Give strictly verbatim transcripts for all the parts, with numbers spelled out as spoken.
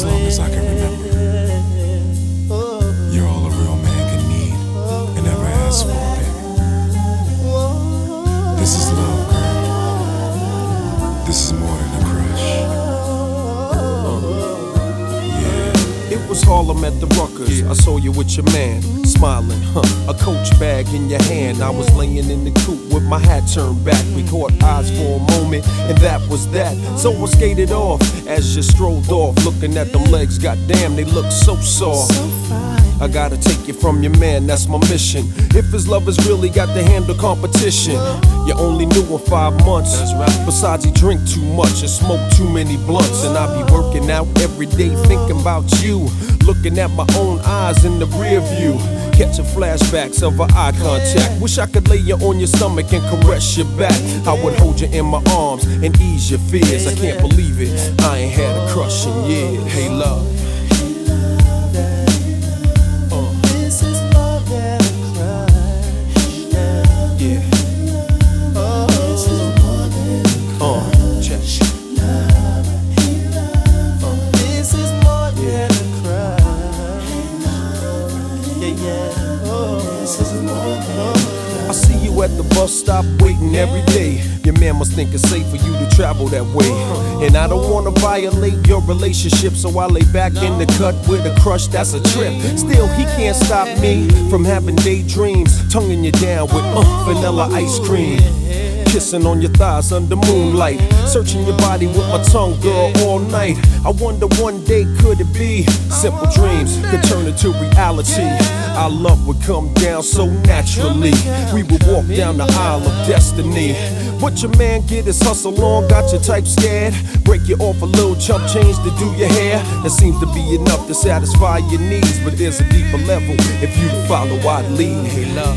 as long as I can remember. You're all a real man can need and ever ask for, baby. This is love, girl. This is more than a crush. It was Harlem at the Ruckers. I saw you with your man, smiling, huh? A Coach bag in your hand. I was laying in the coupe with my hat turned back. We caught eyes for a moment, and that was that. So I skated off as you strolled off, looking at them legs. Goddamn, they look so soft. I gotta take you from your man, that's my mission. If his love has really got to handle competition. You only knew him five months. Besides, he drink too much and smoke too many blunts. And I be working out every day thinking about you, looking at my own eyes in the rear view, catching flashbacks of our eye contact. Wish I could lay you on your stomach and caress your back. I would hold you in my arms and ease your fears. I can't believe it, I ain't had a crush in years. Hey love, I see you at the bus stop waiting every day. Your man must think it's safe for you to travel that way. And I don't wanna violate your relationship, so I lay back in the cut with a crush that's a trip. Still, he can't stop me from having daydreams, tonguing you down with uh, vanilla ice cream, kissing on your thighs under moonlight, searching your body with my tongue, girl, all night. I wonder one day could it be simple dreams could turn into reality. Our love would come down so naturally. We would walk down the aisle of destiny. What your man get his hustle on, got your type scared. Break you off a little chump change to do your hair. That seems to be enough to satisfy your needs, but there's a deeper level if you follow I'd lead. Hey love,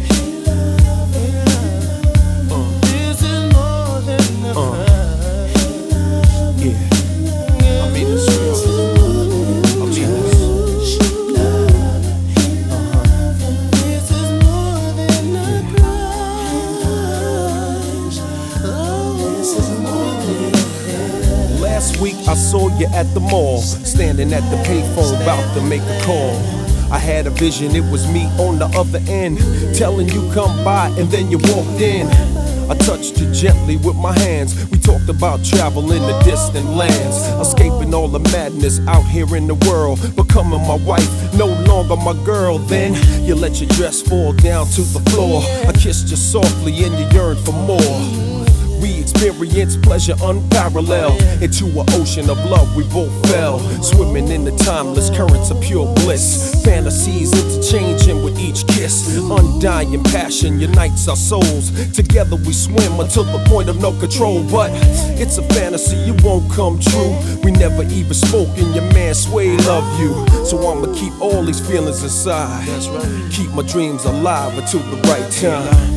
last week I saw you at the mall, standing at the payphone about to make a call. I had a vision, it was me on the other end, telling you come by and then you walked in. I touched you gently with my hands. We talked about travel in the distant lands, escaping all the madness out here in the world, becoming my wife, no longer my girl. Then you let your dress fall down to the floor. I kissed you softly and you yearned for more. We experienced pleasure unparalleled. Into an ocean of love we both fell, swimming in the timeless currents of pure bliss. Fantasies interchanging with each kiss. Undying passion unites our souls. Together we swim until the point of no control. But it's a fantasy, it won't come true. We never even spoke and your man sway love you. So I'ma keep all these feelings inside. That's right. Keep my dreams alive until the right time.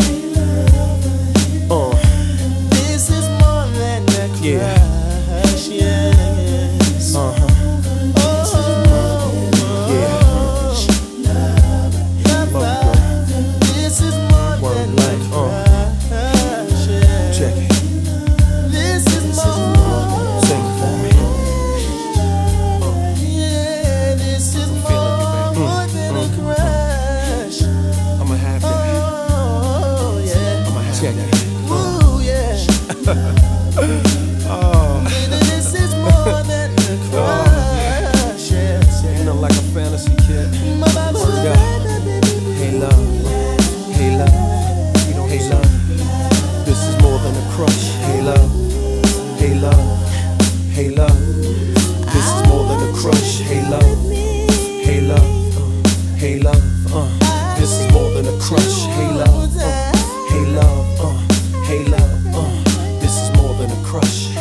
Uh. Yeah. Uh-huh. Yeah. This is more than a crush. Check it. This is more. Sing it for me. Yeah, this is more than a crush. I'ma have that. Oh yeah. I'ma have that. Ooh yeah. Like a fantasy kid. Work out. Hey love, hey love, hey love. This is more than a crush. Hey love, hey love, hey love. This is more than a crush. Hey love, hey love, hey love. Uh, this is more than a crush. Hey love, uh, hey love, uh, hey love. Uh, this is more than a crush.